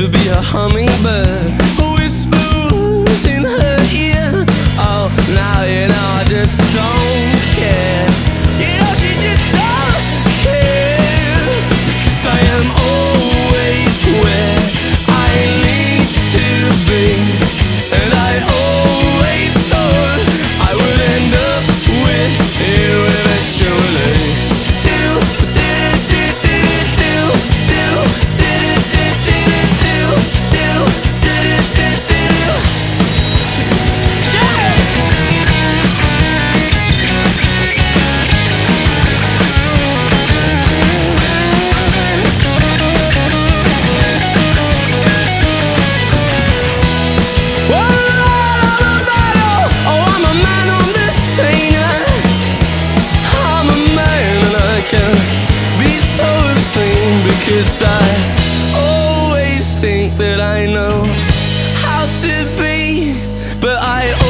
to be a hummingbird who whispers in her ear. Oh, now you know I just don't care. You know she just don't care, because I am always where I need to be. And I always thought I would end up with you eventually. Because I always think that I know how to be, but I